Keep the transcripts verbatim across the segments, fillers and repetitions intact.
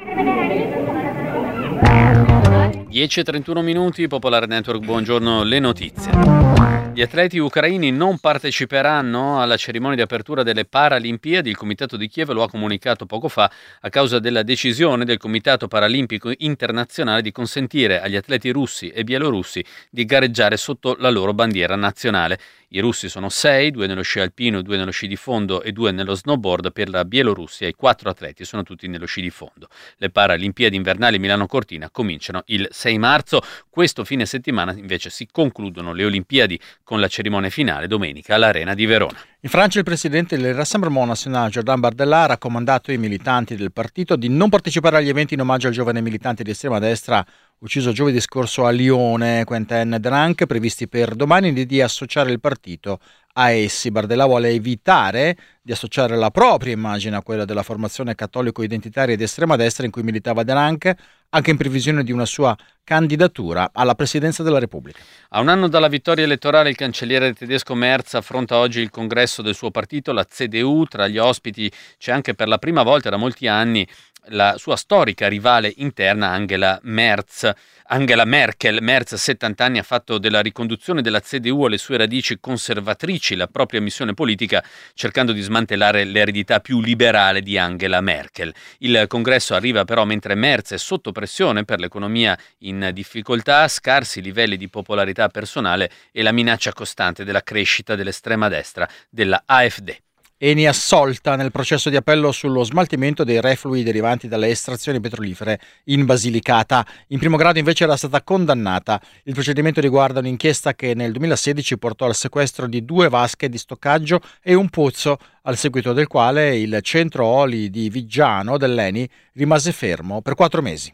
dieci e trentuno minuti, Popolare Network, buongiorno, le notizie. Gli atleti ucraini non parteciperanno alla cerimonia di apertura delle Paralimpiadi. Il Comitato di Kiev lo ha comunicato poco fa a causa della decisione del Comitato Paralimpico Internazionale di consentire agli atleti russi e bielorussi di gareggiare sotto la loro bandiera nazionale. I russi sono sei, due nello sci alpino, due nello sci di fondo e due nello snowboard. Per la Bielorussia i quattro atleti sono tutti nello sci di fondo. Le Paralimpiadi invernali Milano Cortina cominciano il sei marzo. Questo fine settimana invece si concludono le Olimpiadi con la cerimonia finale domenica all'Arena di Verona. In Francia il presidente del Rassemblement National, Jordan Bardella, ha raccomandato ai militanti del partito di non partecipare agli eventi in omaggio al giovane militante di estrema destra ucciso giovedì scorso a Lione, Quentin Drank, previsti per domani, e di associare il partito a essi. Bardella vuole evitare di associare la propria immagine a quella della formazione cattolico-identitaria di estrema destra in cui militava Drank, anche in previsione di una sua candidatura alla presidenza della Repubblica. A un anno dalla vittoria elettorale, il cancelliere tedesco Merz affronta oggi il congresso del suo partito, la C D U. Tra gli ospiti c'è anche per la prima volta da molti anni la sua storica rivale interna Angela Merz. Angela Merkel. Merz, settanta anni, ha fatto della riconduzione della C D U alle sue radici conservatrici la propria missione politica, cercando di smantellare l'eredità più liberale di Angela Merkel. Il congresso arriva però mentre Merz è sotto pressione per l'economia in difficoltà, scarsi livelli di popolarità personale e la minaccia costante della crescita dell'estrema destra della A F D. Eni assolta nel processo di appello sullo smaltimento dei reflui derivanti dalle estrazioni petrolifere in Basilicata. In primo grado invece era stata condannata. Il procedimento riguarda un'inchiesta che nel duemilasedici portò al sequestro di due vasche di stoccaggio e un pozzo, al seguito del quale il centro oli di Viggiano dell'Eni rimase fermo per quattro mesi.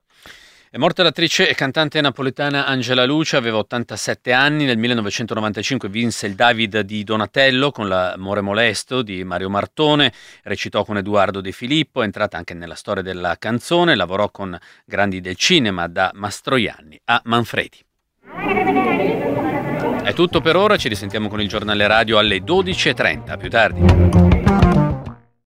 È morta l'attrice e cantante napoletana Angela Luce, aveva ottantasette anni. Nel millenovecentonovantacinque vinse il David di Donatello con l'Amore molesto di Mario Martone, recitò con Edoardo De Filippo, è entrata anche nella storia della canzone, lavorò con grandi del cinema da Mastroianni a Manfredi. È tutto per ora, ci risentiamo con il giornale radio alle dodici e trenta, più tardi.